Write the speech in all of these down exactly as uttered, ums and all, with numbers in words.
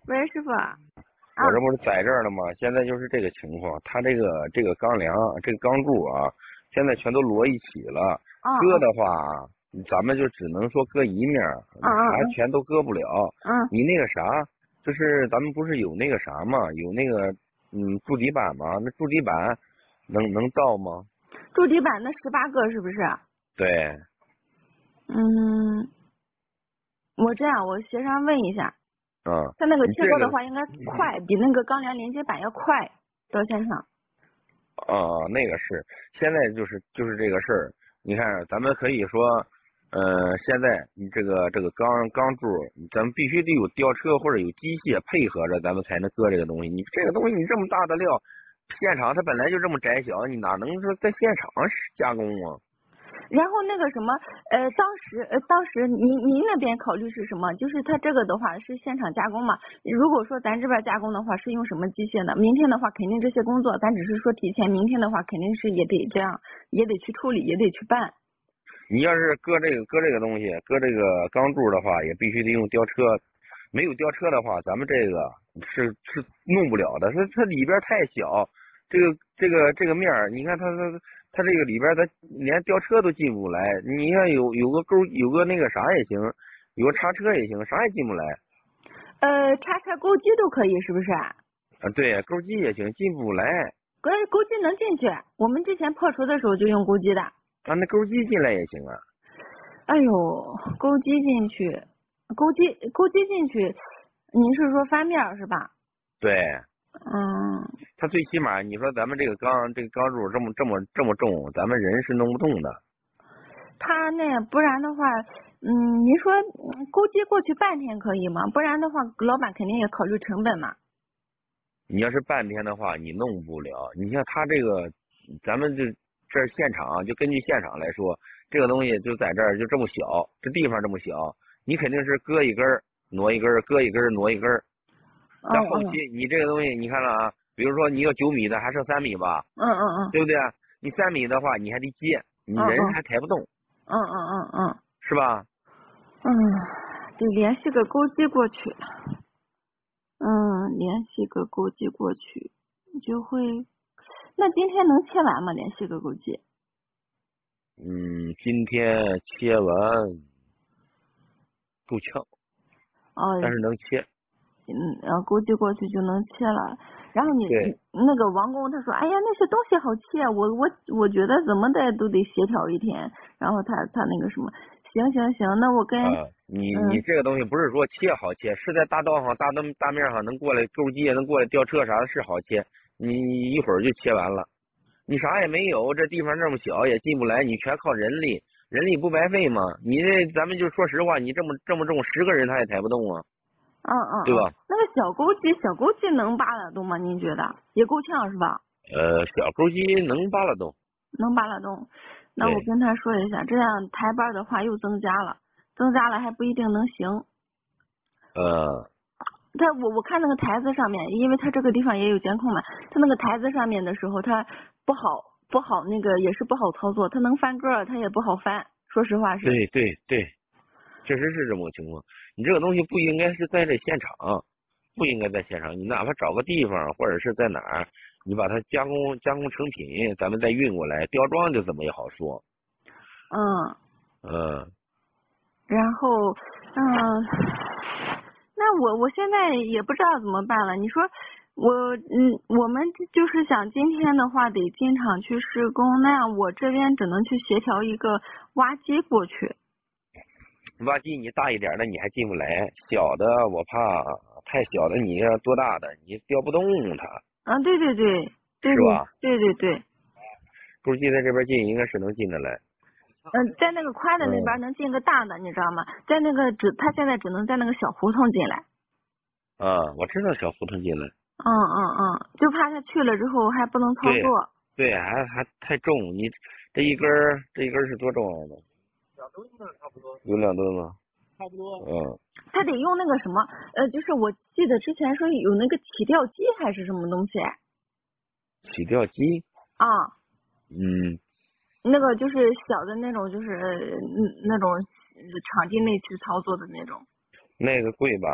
喂，师傅。啊。 我这不是在这儿了吗？现在就是这个情况，它这个这个钢梁、这个钢柱啊，现在全都摞一起了。 哦。 搁的话，咱们就只能说搁一面，还全都搁不了。 嗯。 你那个啥，就是咱们不是有那个啥吗？有那个嗯柱底板吗？那柱底板能能到吗？ 柱底板那十八个是不是？ 对。 嗯，我这样，我协商问一下。 嗯。 它那个切割的话，应该快，比那个钢梁连接板要快到现场。 啊、呃，那个是，现在就是就是这个事儿。你看，咱们可以说，呃，现在你这个这个钢钢柱，咱们必须得有吊车或者有机械配合着，咱们才能搁这个东西。你这个东西你这么大的料，现场它本来就这么窄小，你哪能说在现场加工啊？ 然后那个什么，呃，当时呃，当时您您那边考虑是什么？就是它这个的话是现场加工嘛？如果说咱这边加工的话，是用什么机械呢？明天的话，肯定这些工作，咱只是说提前，明天的话肯定是也得这样，也得去处理，也得去办。 你要是搁这个搁这个东西，搁这个钢柱的话，也必须得用吊车。没有吊车的话，咱们这个是是弄不了的。它它里边太小，这个这个这个面儿，你看它它它这个里边它连吊车都进不来。你看有有个钩，有个那个啥也行，有个叉车也行，啥也进不来。 呃，叉车钩机都可以，是不是？ 啊，对，钩机也行，进不来。 钩钩机能进去，我们之前破除的时候就用钩机的。 啊，那钩机进来也行啊。 哎呦，钩机进去，钩机钩机进去，您是说翻面是吧？ 对。 嗯。 它最起码你说咱们这个钢这个钢柱这么这么这么重，咱们人是弄不动的。 他那不然的话，嗯，您说钩机过去半天可以吗？不然的话，老板肯定也考虑成本嘛。 你要是半天的话，你弄不了。你像他这个，咱们就这现场，就根据现场来说，这个东西就在这儿就这么小，这地方这么小，你肯定是搁一根儿挪一根儿，搁一根儿挪一根儿。在后期你这个东西，你看了啊，比如说你要九米的，还剩三米吧？ 嗯嗯嗯。 对不对？你三米的话，你还得接，你人还抬不动。 嗯嗯嗯嗯。 是吧？ 嗯，得联系个钩机过去。嗯，联系个钩机过去，就会。那今天能切完吗？联系个钩机。 嗯，今天切完够呛。 哦。 但是能切。 嗯，然后钩机过去就能切了。然后你那个王工他说，哎呀，那些东西好切，我我我觉得怎么的都得协调一天。然后他他那个什么，行行行，那我跟。 啊，你你这个东西不是说切好切，是在大道上大灯大面上能过来钩机也能过来吊车啥的是好切，你一会儿就切完了。你啥也没有，这地方这么小也进不来，你全靠人力，人力不白费吗？你这咱们就说实话，你这么这么重，十个人他也抬不动啊。 嗯嗯。 对吧？ 那个小钩机，小钩机能扒拉动吗？您觉得也够呛是吧？ 呃，小钩机能扒拉动。 能扒拉动，那我跟他说一下，这样台班的话又增加了，增加了还不一定能行。 呃。 他我我看那个台子上面，因为他这个地方也有监控嘛，他那个台子上面的时候，他不好不好那个也是不好操作，他能翻个儿，他也不好翻，说实话是。 对对对，确实是这么个情况。你这个东西不应该是在这现场，不应该在现场，你哪怕找个地方或者是在哪儿，你把它加工加工成品，咱们再运过来吊装就怎么也好说。 嗯。 嗯。 然后嗯。那我我现在也不知道怎么办了。你说我嗯，我们就是想今天的话得进场去施工，那样我这边只能去协调一个挖机过去。 挖机你大一点的你还进不来，小的我怕太小的你要多大的你吊不动它。 啊，对对对，对是吧？ 对对对。 钩机在这边进应该是能进得来。 嗯，在那个宽的那边能进个大的，你知道吗？在那个只他现在只能在那个小胡同进来。 啊，我知道小胡同进来。 嗯嗯嗯，就怕他去了之后还不能操作。 对，对还还太重，你这一根儿这一根儿是多重的？ 两吨呢，差不多。 有两吨吗？ 差不多。 嗯。 他得用那个什么，呃，就是我记得之前说有那个起吊机还是什么东西。 起吊机。 啊。 嗯。 那个就是小的那种，就是那种场地内去操作的那种。 那个贵吧？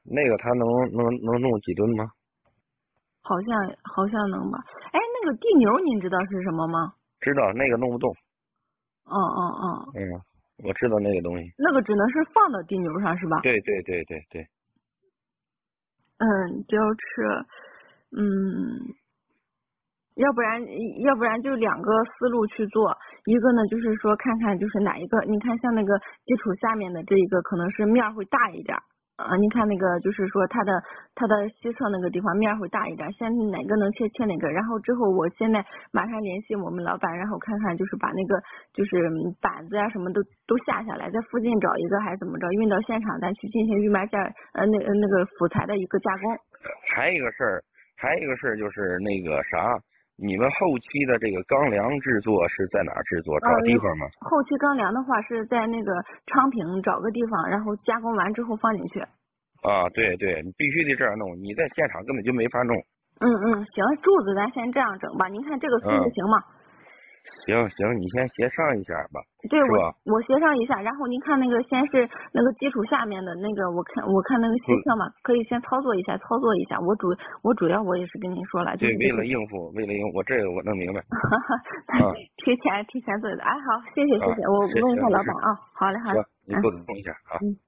那个他能能能弄几吨吗？ 好像好像能吧。哎，那个地牛您知道是什么吗？ 知道那个弄不动。 嗯嗯嗯。 嗯，我知道那个东西。 那个只能是放到地牛上是吧？ 对对对对对。 嗯，吊车，嗯。要不然，要不然就两个思路去做，一个呢就是说看看就是哪一个，你看像那个基础下面的这一个可能是面会大一点，啊，你看那个就是说它的它的西侧那个地方面会大一点，先哪个能切切哪个，然后之后我现在马上联系我们老板，然后看看就是把那个就是板子呀、什么都都下下来，在附近找一个还是怎么着，运到现场咱去进行预埋件呃那那个辅材的一个加工。 还有一个事儿，还有一个事儿就是那个啥。你们后期的这个钢梁制作是在哪儿制作？找地方吗？ 后期钢梁的话是在那个昌平找个地方，然后加工完之后放进去。 啊，对对，你必须得这样弄，你在现场根本就没法弄。 嗯嗯，行，柱子咱先这样整吧，您看这个速度行吗？ 行行，你先协商一下吧。 对， 是吧？ 我我协商一下，然后您看那个先是那个基础下面的那个，我看我看那个西侧嘛，可以先操作一下，操作一下。我主我主要我也是跟您说了，就是对，为了应付，为了应付，我这个我能明白。啊， 提前提前做的，哎，好，谢谢谢谢，我问一下老板啊，好嘞好嘞， 行，你沟通一下啊。 嗯。